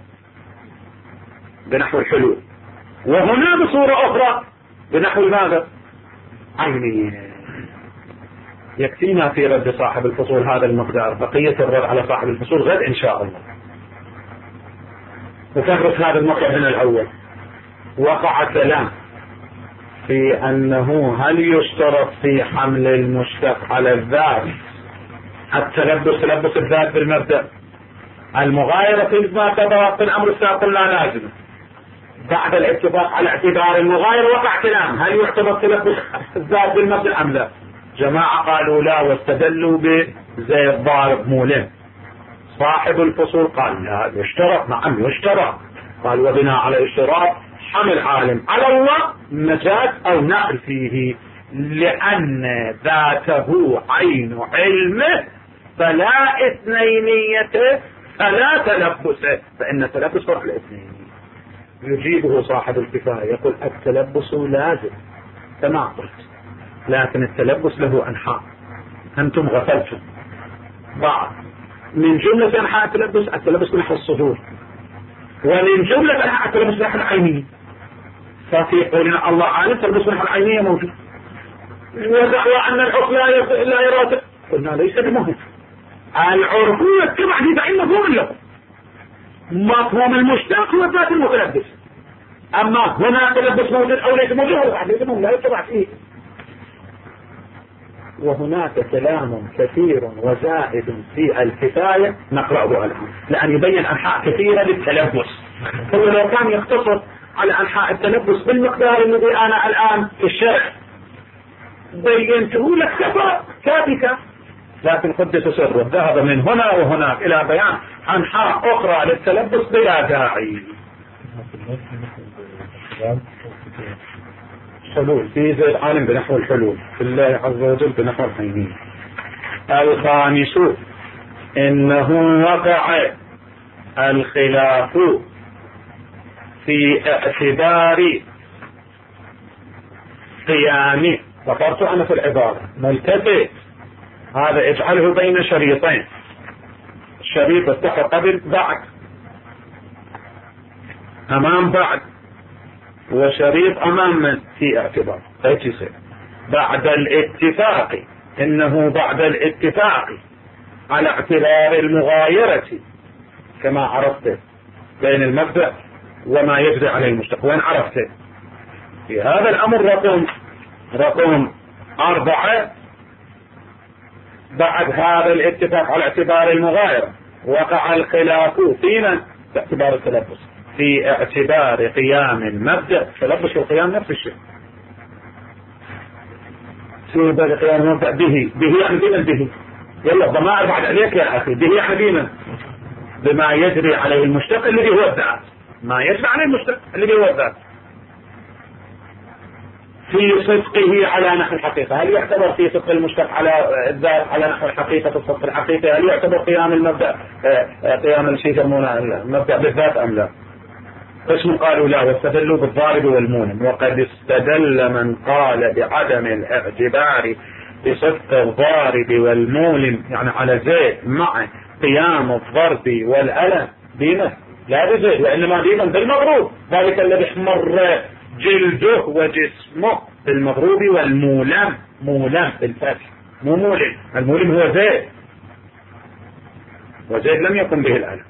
بنحو الحلول، وهنا بصورة أخرى بنحو ماذا؟ عينية. يكفينا في رد صاحب الفصول هذا المقدار، بقية الرد على صاحب الفصول غد إن شاء الله. وتدرس هذا المقطع من الأول. وقع كلام في أنه هل يشترط في حمل المشتق على الذات تلبس الذات بالمبدأ؟ المغايرة في ما تبقى الأمر السابق لا لازم. بعد الاتفاق على اعتبار المغاير وقع كلام هل يعتبر تلبس الذات بالمبدأ أم لا؟ جماعة قالوا لا واستدلوا بزي الضارب مولم. صاحب الفصول قال لا يشترط. نعم يشترط. قال وبناء على اشتراط حمل عالم على الله مجاز أو نقل فيه، لأن ذاته عين علمه فلا اثنينيته فلا تلبسه، فإن التلبس فرق الاثنين. يجيبه صاحب الكفاية يقول التلبس لازم كما قلت، لكن التلبس له أنحاء أنتم غفلتم بعض. من جملة أنحاء التلبس نحو الصدور، ومن جملة أنحاء التلبس نحو العينية. ففي قولنا الله عالم تلبس نحو العينية موجود، ودعوى أن العرف لا يراد، قلنا ليس بمهم. العرف يتبع في بعين مفهوم اللغة، مفهوم المشتق هو ذات المتلبس. أما هنا تلبس موجود أو ليس موجود هو لا يتبع فيه. وهناك كلام كثير وزائد في الكفاية نقرأه الآن، لأن يبين أنحاء كثيرة للتلبس. هو لو كان يقتصر على أنحاء التلبس بالمقدار الذي أنا الآن في الشرح بينته لك كافية، لكن قدس سره ذهب من هنا وهناك إلى بيان أنحاء أخرى للتلبس بلا داعي. حلول في زي العالم بنحو الحلول في الله عز وجل بنحو العينين. الخامس إنه وقع الخلاف في اعتبار قيامه. ذكرت أنا في العبارة ملتفت، هذا اجعله بين شريطين، الشريط التحت قبل بعد، أمام بعد، وشريط أمام من في اعتبار. ايش يصير بعد الاتفاق؟ إنه بعد الاتفاق على اعتبار المغايرة كما عرفت بين المبدأ وما يجري عليه المشتق. وين عرفت في هذا الأمر؟ رقم 4. بعد هذا الاتفاق على اعتبار المغايرة وقع الخلاف فينا باعتبار التلبس في اعتبار قيام المبدأ. التلبس والقيام نفس الشيء. في اعتبار قيام المبدأ به يعني به يلا ضمائر بعد عليك يا أخي. به يعني بمن؟ بما يجري عليه المشتق الذي هو الذات، ما يجري عليه المشتق الذي هو الذات في صدقه على نحو الحقيقة. هل يعتبر في صدق المشتق على الذات على نحو الحقيقة في الصدق الحقيقي؟ هل يعتبر قيام المبدأ قيام الشيء يسمونه المبدأ بالذات أم لا؟ قسم قالوا لا واستدلوا بالضارب والمولم. وقد استدل من قال بعدم الاعتبار بصدق الضارب والمولم يعني على زيد مع قيام الضرب والألم بما لا بزيد وإنما بما بالمضروب، ذلك الذي احمر جلده وجسمه بالمضروب والمولم. مولم بالفتح مو مولم. المولم هو زيد، وزيد لم يكن به الألم.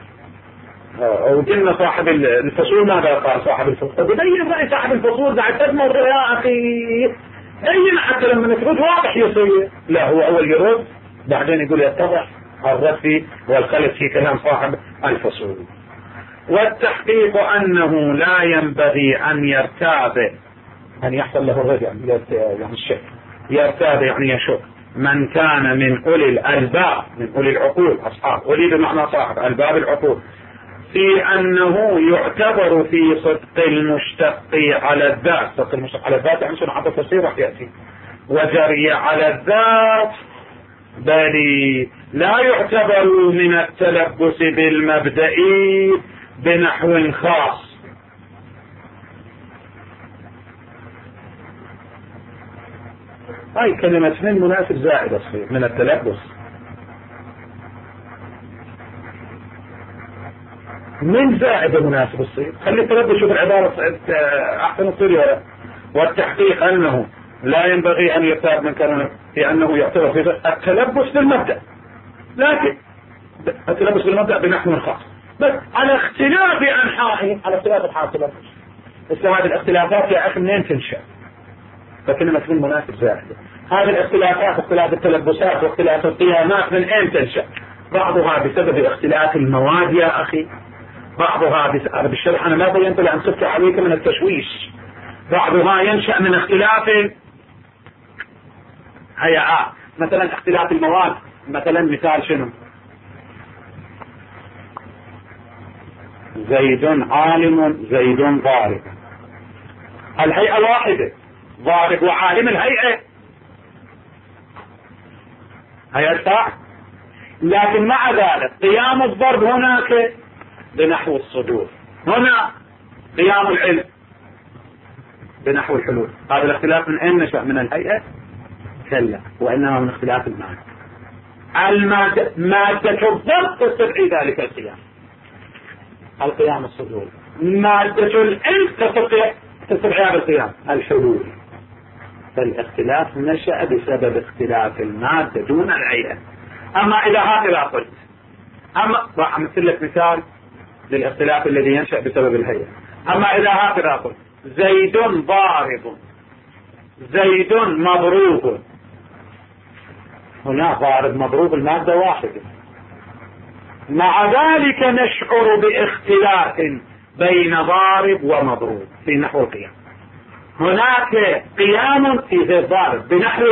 وقلنا صاحب الفصول ماذا قال صاحب الفصول؟ تبين رأي صاحب الفصول بعد تدمر يا أخي أين حتى لما نترد واضح يصير. لا هو أول يرد بعدين يقول يتضح الرد في والخلف في كلام صاحب الفصول. والتحقيق أنه لا ينبغي أن يرتاب، أن يحصل له الرد يعني الشك، يرتاب يعني يشك من كان من أولي الألباب من أولي العقول أصحاب أولي بمعنى صاحب الباب العقول في أنه يعتبر في صدق المشتق على الذات. صدق المشتق على الذات يعني سنة التفسير راح يأتي. وجري على الذات بل لا يعتبر من التلبس بالمبدئي بنحو خاص. هاي كلمة من مناسب زائدة من التلبس. من زائد مناسب الصيغ. خلي التلبس شوف العبارة أحسن الصيغ. والتحقيق أنه لا ينبغي أن يرتاب من كلمة في أنه يعتبر في التلبس بالمبدأ، لكن التلبس بالمبدأ بنحو خاص بس على اختلاف أنحائه، على اختلاف أنحاء التلبس. هذه الاختلافات يا أخي منين تنشأ؟ فكلمة من مناسب زائدة. هذه الاختلافات اختلاف التلبسات واختلاف القيامات من أين تنشأ؟ بعضها بسبب اختلاف المواد يا أخي، بعضها بالشرح أنا ما بينت لأن صدت عليك من التشويش. بعضها ينشأ من اختلاف هيئات، مثلا اختلاف المواد، مثلا مثال شنو؟ زيد عالم زيد ضارب، الهيئة واحدة، ضارب وعالم الهيئة هيئة، لكن مع ذلك قيام الضرب هناك بنحو الصدور، هنا قيام العلم بنحو الحلول. هذا الاختلاف من أين نشأ؟ من الهيئة؟ كلا، وإنما من اختلاف المعنى. مادة الضرب تستدعي ذلك القيام الصدوري، مادة العلم تستدعي هذا القيام الحلول. فالاختلاف نشأ بسبب اختلاف المادة دون الهيئة. أما إذا هكذا قلت، راح أمثل لك مثال للاختلاف الذي ينشأ بسبب الهيئة. أما إذا هكذا قلت زيد ضارب زيد مضروب، هنا ضارب مضروب المادة واحدة، مع ذلك نشعر باختلاف بين ضارب ومضروب في نحو القيام. هناك قيام في غير ضارب بنحو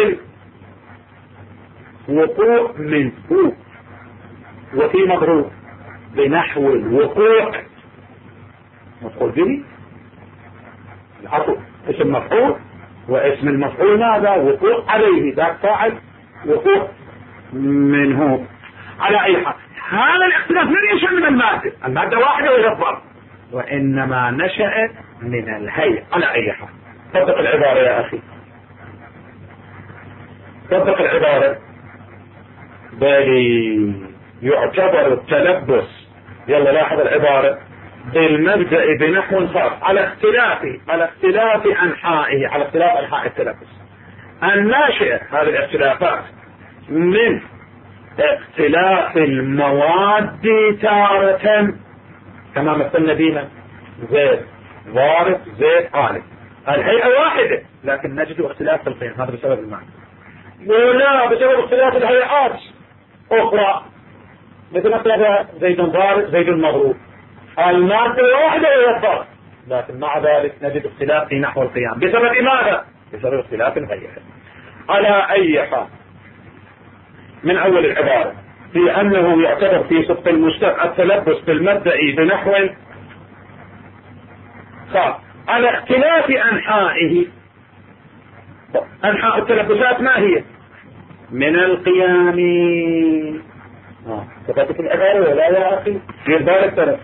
الوقوع من فوق، وفي مضروب بنحو الوقوع مفعول به، العطف اسم مفعول، واسم المفعول ماذا؟ وقوع عليه، ذاك فاعل وقوع منه. على اي حال هذا الاختلاف لم ينشأ من المادة واحدة وهي الضرب، وانما نشأ من الهيئة. على اي حال طبق العبارة يا اخي، طبق العبارة. بل يعتبر التلبس، يلا لاحظ العبارة، بالمبدأ بنحو خاص على اختلاف أنحائه، على اختلاف أنحاء التلبس الناشئة. هذه الاختلافات من اختلاف المواد تارة، كما مثلنا بها زيد ضارب زيد عالم، الهيئة واحدة لكن نجد اختلاف في القيم، هذا بسبب المعنى. ولا بسبب اختلاف الهيئات أخرى، مثل مثلا زيد ضارب زيد مضروب، المادة واحدة هي الضرب، لكن مع ذلك نجد اختلاف في نحو القيام. بسبب ماذا؟ بسبب اختلاف الهيئة. على أي حال من أول العبارة في أنه يعتبر في صدق المشتق التلبس بالمبدأ بنحو خاص على اختلاف أنحائه. أنحاء التلبسات ما هي؟ من القيام. كتبت العبارة ولا يا أخي؟ في بالك ترى،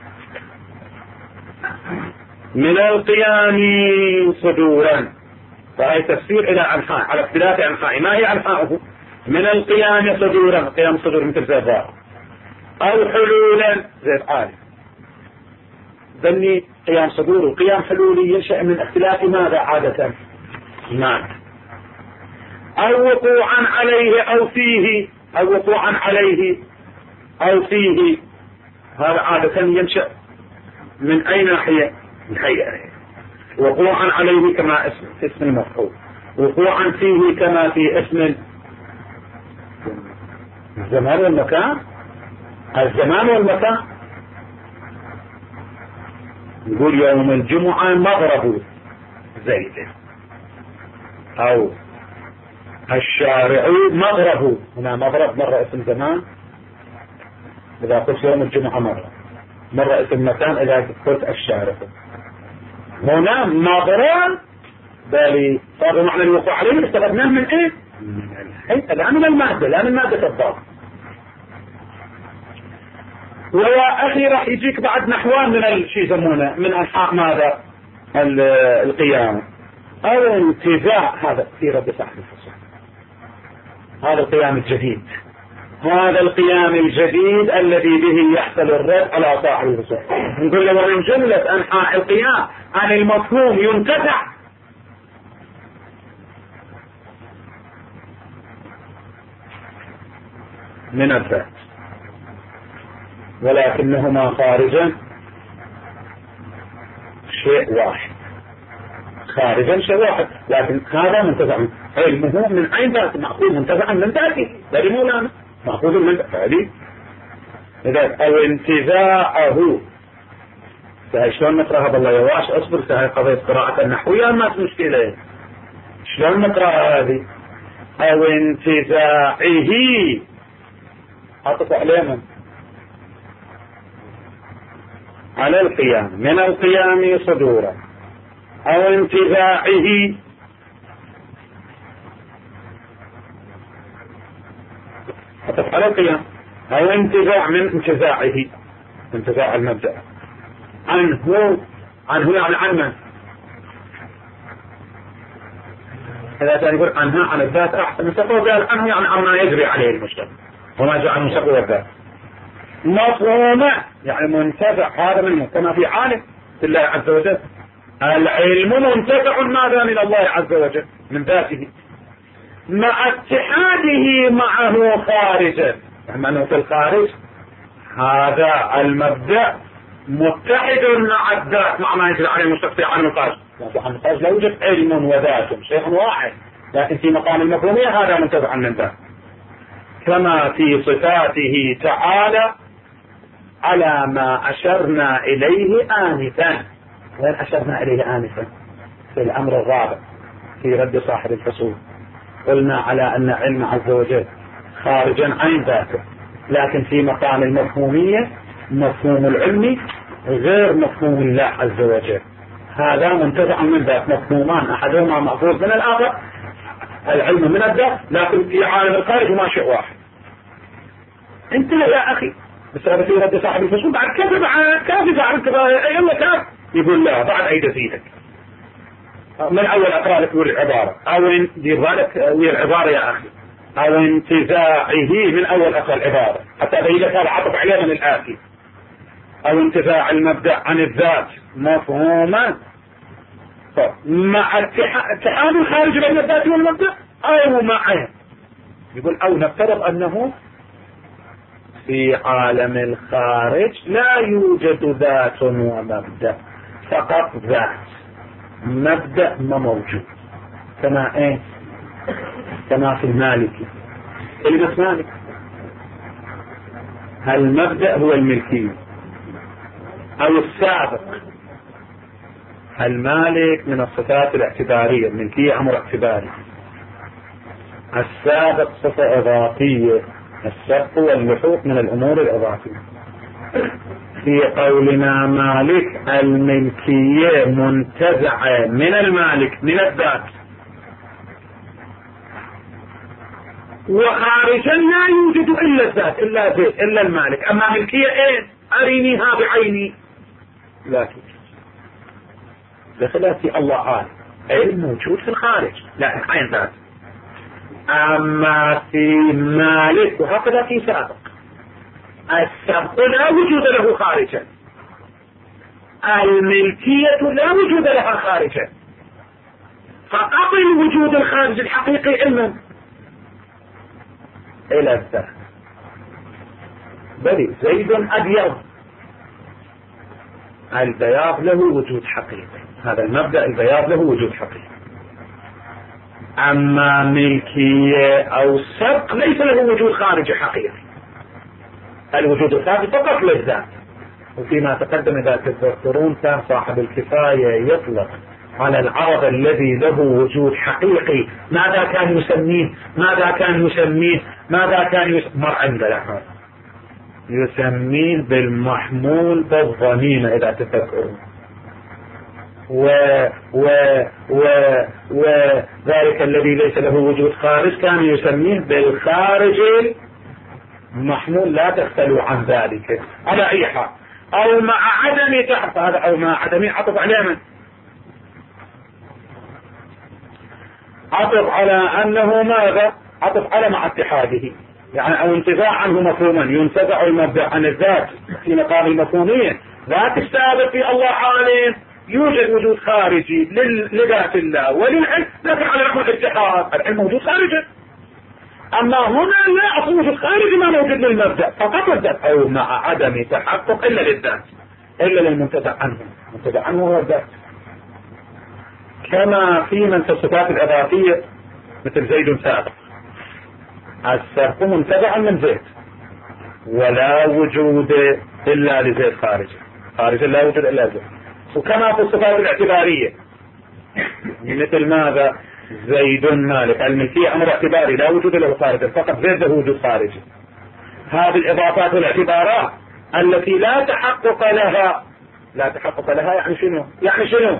من القيام صدورا، فهي تفسير إلى أنحاء على اختلاف أنحاء. ما هي أنحاءه؟ من القيام صدورا، قيام صدور مثل زي ضار، أو حلولا زي عالم. ذني قيام صدور وقيام حلولي ينشأ من اختلاف ماذا عادة؟ معنى، أو وقوعا عليه أو فيه، أو وقوعا عليه أو فيه، هذا عادة ينشأ من أي ناحية؟ من هيئة. وقوعا عليه كما اسم المفعول، وقوعا فيه كما في اسم الزمان والمكان. الزمان والمكان، نقول يوم الجمعة مغرب زيد، أو الشارع مغرب، هنا مغرب مرة اسم زمان إذا قلت يوم الجمعة مرة اسم مكان إذا قلت الشارع. هنا مغرب بالي صار معنى الوقوع عليه استفدناه من ايه؟ من الهيئة، لا من المادة، لا من مادة الضرب. ويا اخي راح يجيك بعد نحوان من الشيء يسمونه من انحاء ماذا؟ القيام او انتزاع، هذا في رد صاحب الفصل، هذا القيام الجديد، هذا القيام الجديد الذي به يحصل الرد على صاحب الفصل. نقول له ومن جملة انحاء القيام عن المفهوم ينتزع من الذات، ولكنهما خارجا شيء واحد، خارجا شيء واحد، لكن هذا منتزع علمه من اين ذات؟ مأخوذ منتزعا من ذاته، هذه مولانا مأخوذ من ذاته. إذا او انتزاعه، فهي شلون نقرأها بالله يواش؟ اصبر، فهي قضية قراءة النحوية ما في مشكلة، شلون نقرأها هذه؟ أو انتزاعه، عطف عليه من؟ على القيام، من القيام صدورا، أو انتزاعه عطف على القيام، أو انتزاع من انتزاعه، انتزاع المبدأ عنه يعني عن من؟ إذا كان يقول عنها عن الذات أحسن مستقوى، قال عنه يعني عما يجري عليه المجتمع وما جاء عن مستقوى الذات. مفهومة يعني منتفع، هذا منه كما في عالم الله عز وجل. العلم منتفع ماذا من الله عز وجل من ذاته، مع اتحاده معه خارجا، يعني أنه في الخارج هذا المبدأ متحد مع الذات، مع ما يجري عليه المستقطع عن الخارج. عن الخارج لا يوجد علم وذات، شيء واحد، لكن في مقام المفهومية هذا منتفع من ذات، كما في صفاته تعالى على ما أشرنا إليه آنفا. وين أشرنا إليه آنفا؟ في الأمر الرابع في رد صاحب الفصول قلنا على أن علم عز وجل خارجا عن ذاته، لكن في مقام المفهومية مفهوم العلم غير مفهوم الله عز وجل، هذا منتزع من ذات، مفهومان أحدهما مأخوذ من الآخر، العلم من الذات، لكن في عالم الخارج ما شيء واحد. انتهى يا أخي بسبب في رد صاحب الفصول. بعد كيف فعلت يلا كيف يقول لا بعد أي دزيدك من أول أقرأ لك العبارة، أو دير بالك العبارة يا أخي، أو انتزاعه من أول أقرأ العبارة حتى أبين لك هذا عطف عليه من الآتي، أو انتزاع المبدأ عن الذات مفهوما مع اتحاد الخارج بين الذات والمبدأ، أو معه. يقول أو نفترض أنه في عالم الخارج لا يوجد ذات ومبدأ، فقط ذات، مبدأ ما موجود، كما ايه؟ كما في المالكي، كلمة مالك، المبدأ هو الملكية او السابق. المالك من الصفات الاعتبارية، الملكية امر اعتباري، السابق صفة اضافية، السبق واللحوق من الامور الاضافية. في قولنا مالك الملكية منتزعة من المالك من الذات، وخارجا لا يوجد الا الذات الا المالك. اما ملكية ايه؟ ارينيها بعيني، لا توجد، بخلاف الله عالم، علم موجود في الخارج لكن عين ذات. اما في مالك وهكذا في سابق، السبق لا وجود له خارجا، الملكية لا وجود لها خارجا، فقط الوجود الخارجي الحقيقي علما الى الذات. بل زيد ابيض، البياض له وجود حقيقي، هذا المبدأ البياض له وجود حقيقي. اما ملكية او سبق ليس له وجود خارجي حقيقي، الوجود الخارجي فقط للذات. وفيما تقدم اذا تذكرون كان صاحب الكفاية يطلق على العرض الذي له وجود حقيقي ماذا كان يسميه مر عندنا يسميه بالمحمول بالضميمة اذا تذكرون، وذلك الذي ليس له وجود خارج كان يسميه بالخارج المحمول، لا تختلوا عن ذلك. على اي حال، او مع عدم تعرف هذا، او مع عدم عطف عليه من؟ عطف على انه ماذا؟ عطف على مع اتحاده، يعني او انتزاع عنه مفهوما، ينتزع المبدأ عن الذات في مقام المفهومية. ذات السابق في الله عالم يوجد وجود خارجي لذات الله وللعلم، لكن على نحو الاتحاد العلم موجود خارجا. اما هنا لا اصل وجود خارجي ما موجود للمبدأ، فقط الذات، او مع عدم تحقق الا للذات، الا للمنتزع عنه، المنتزع عنه هو الذات. كما في من الصفات الاضافية مثل زيد سابق، السبق منتزع من زيد ولا وجود الا لزيد خارجا لا وجود الا زيد. وكما في الصفات الاعتبارية مثل ماذا؟ زيد مالك. الملكية أمر اعتباري لا وجود له خارجا، فقط زيد له وجود خارجي. هذه الإضافات والاعتبارات التي لا تحقق لها، لا تحقق لها يعني شنو؟ يعني شنو؟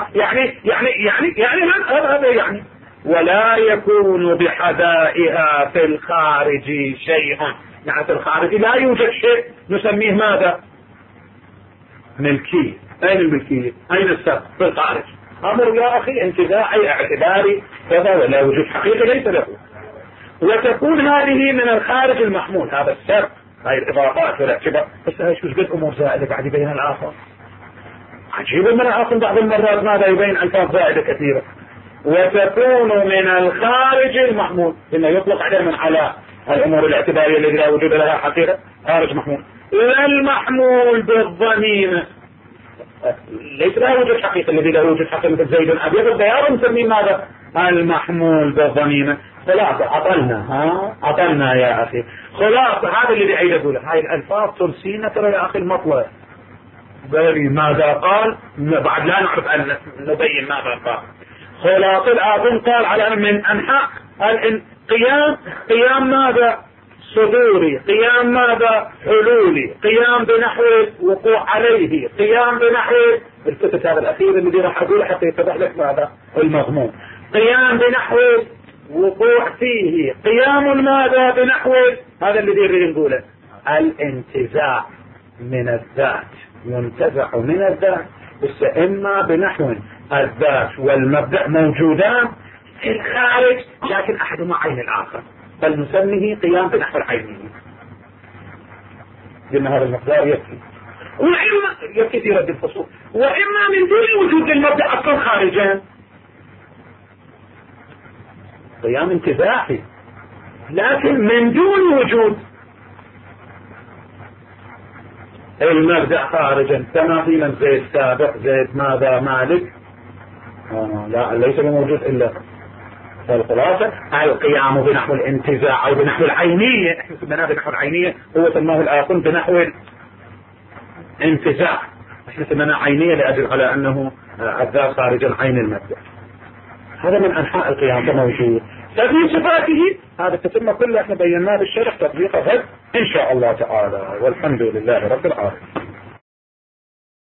هذا يعني ولا يكون بحذائها في الخارج شيء. يعني في الخارج لا يوجد شيء نسميه ماذا؟ ملكية. أين الملكية؟ أين السبب؟ في الخارج. أمر يا أخي انتزاعي اعتباري كذا ولا وجود حقيقي ليس له. وتكون هذه من الخارج المحمول، هذا السبب، هاي الإضافات والاعتبار. بس هاي شو قد أمور زائدة بعد يبين الآخر. عجيب من الآخر بعض المرات ماذا يبين ألفاظ زائدة كثيرة. وتكون من الخارج المحمول، إنه يطلق عليه على الأمور الاعتبارية التي لا وجود لها حقيقة خارج محمول. لا المحمول بالضميمة، ليس لا وجود حقيقة، الذي لا وجود حقيقة مثل زيد أبيض البياض نسميه ماذا؟ المحمول بالضميمة. خلاص عطلنا يا أخي. خلاص هذا اللي بعيد أقوله. هاي الألفاظ ترسينا ترى يا أخي المطلع. ماذا قال؟ بعد لا نعرف أن نبين ماذا قال. خلاص الآخر قال على من أنحاء قيام ماذا؟ صدوري. قيام ماذا؟ حلولي. قيام بنحو وقوع عليه. قيام بنحو الكتب هذا الأخير الذي راح أقوله حتى يتضح لك ماذا المضمون. قيام بنحو وقوع فيه. قيام ماذا؟ بنحو هذا الذي يريد نقوله الانتزاع من الذات. ينتزع من الذات بس إما بنحو الذات والمبدأ موجودان في الخارج لكن أحدهما عين الآخر، بل نسميه قيام بنحو العينية. لأن هذا المقدار يكفي، وإما يكفي في رد الفصول، وإما من دون وجود المبدأ أصلا خارجا. قيام انتزاعي لكن من دون وجود المبدأ خارجا، كما في من زيد سابق زيد ماذا مالك. لا ليس موجود إلا فالخلاصة القيام بنحو الانتزاع أو بنحو العينية. احنا سميناه بنحو العينية، هو سماه الآخر بنحو الانتزاع. احنا سميناه عينية لأجل على أنه الذات خارج العين المبدأ. هذا من أنحاء القيام كموجود. ففي صفاته هذا التتمة كله احنا بيناه بالشرح تطبيقه غد إن شاء الله تعالى، والحمد لله رب العالمين.